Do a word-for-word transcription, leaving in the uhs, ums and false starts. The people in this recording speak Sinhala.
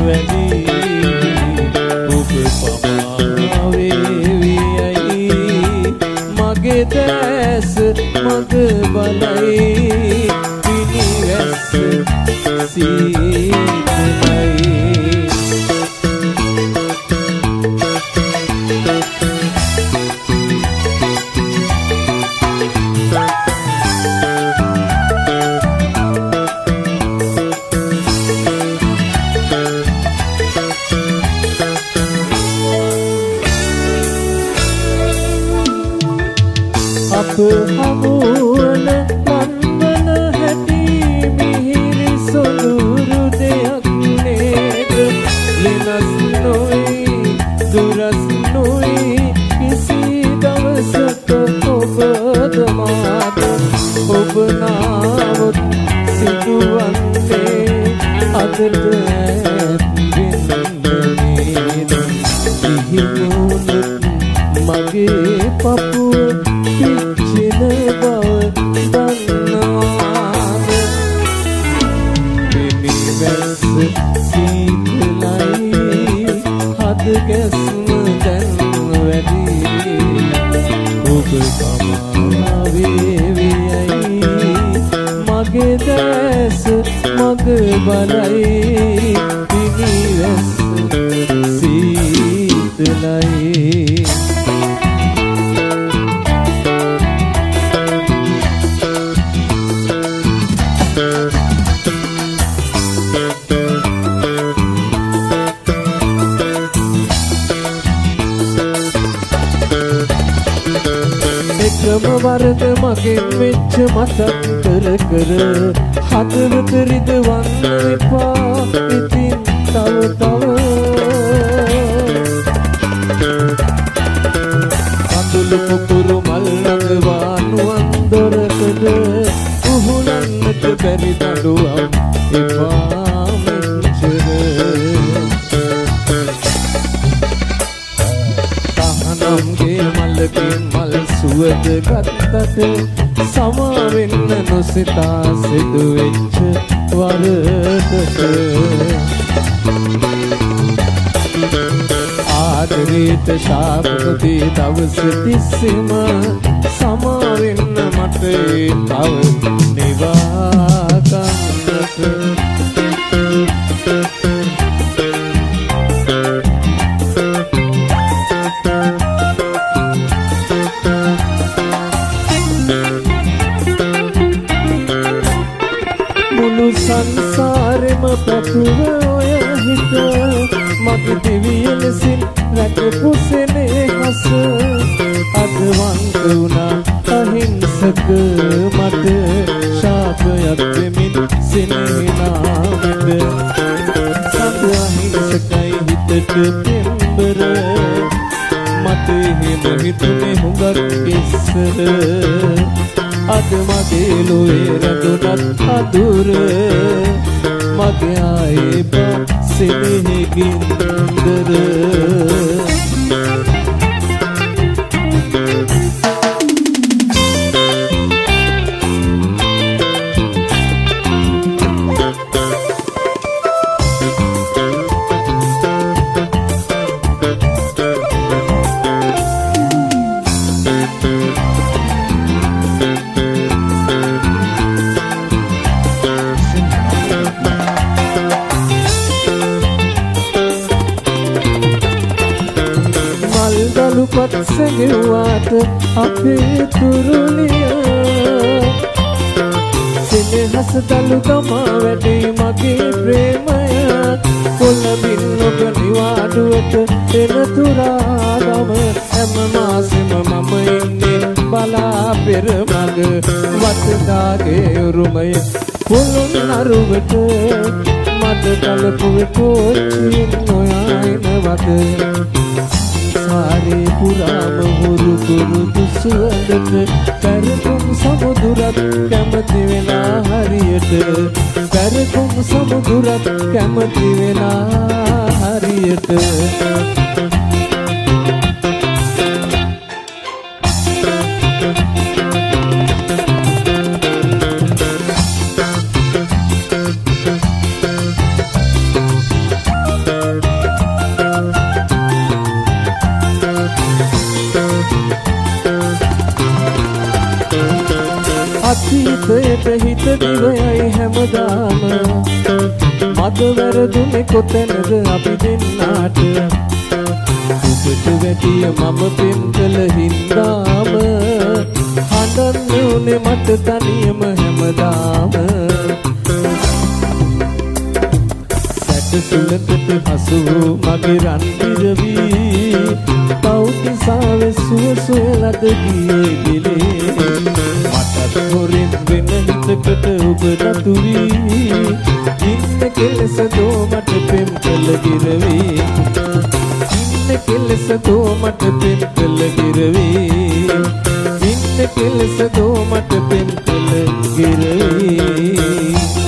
වැඩි ඔබ පමා වේවියයි මගේ දැස මග බලයි පිනිවැස්ස සීතලයි අප හමුවන ලන්වන හැටි මිහිරි සොඳුරු දෙයක් නේද වෙනස් නොයි දුරස් නොයි කිසි දවසක ඔබද මාද ඔබ නාවොත් සිදුවන්නේ අදට ඈත් වෙන්නේද ඉහිමුණුත් මගේ පපුව පිච්චෙන බව දන්නවාද පිනිවැස්ස සීතලයි හද ගැස්ම දැන් වැඩි ඔබ පමා වේවියයි මගේ දැස මග බලයි පිනිවැස්ස සීතලයි එකම වරද මගෙන් වෙච්ච මතක් කර කර හදවත රිදවන්න එපා ඉතින් තව තව අතුළු පුපුරු මල් ළඟවා නුවන් දොරකඩ උහුලන්නට බැරි දඬුවම් එපා මෙච්චර තහනම්ගේ මල්ලකින් මල් සුවඳ ගත්තට සමා වෙන්න නොසිතා සිදු වෙච්ච වරදට ආදරේට ශාපකදී දවස තිස්සෙම සමා වෙන්න මට තව නිවා ගන්නට සංසාරෙම පැතුව ඔය හිත මගේ දිවිය ලෙසින් රැකපු සෙනෙහස අදවන්ත වුණා අහිංසක මට ශාපයක් දෙමින් සිනේනාමද සඳ අහිංසකයි හිතට පෙම්බර මට එහෙම හිතුනේ හුඟක් ඉස්සර අද මගේ ලොවේ රැඳුනත් අදුර මගේ ආයේ බා සෙනෙහකින් දර පත් සැඟෙව්වාට අපේ තුරුලිය සෙනෙහස දළු තමා වැඩි මගේ ප්‍රේමය කොළඹින් ඔබ නිවාඩුවට එන තුරාගම හැම මාසෙම මම ඉන්නේ බලා පෙර මග වටදාගේ උරුමය පොළොන් නරුවට මට කලපුවේ පෝච්චින් නොයනවද සාරේ පුරාම හුරු කුරුදු සුවඳට පැරකුම් සමුදුරත් කැමති වෙලා හරියට පැරකුම් සමුදුරත් කැමති වෙලා හරියට අතීතයට හිත දිවයයි හැමදාම මද වැරදුනේ කොතැනද අපි දෙන්නාට ඔබට වැටිය මම පෙම් කළ හින්දාම හඬන්න උනේ මට තනියම හැමදාම සැටසුලකට හසු වූ මගේ රන් පිරවී තව්තිසාවේ සුව සොයලද ගියේ ගිලේ මටත් හොරෙන් වෙන හිතකට ඔබ නතුවී ඉන්න කෙලෙස දෝ මට පෙම් කළ ගිරවී ඉන්න කෙලෙස දෝ මට පෙම් කළ ගිරවී ඉන්න කෙලෙස දෝ මට පෙම් කළ ගිරවී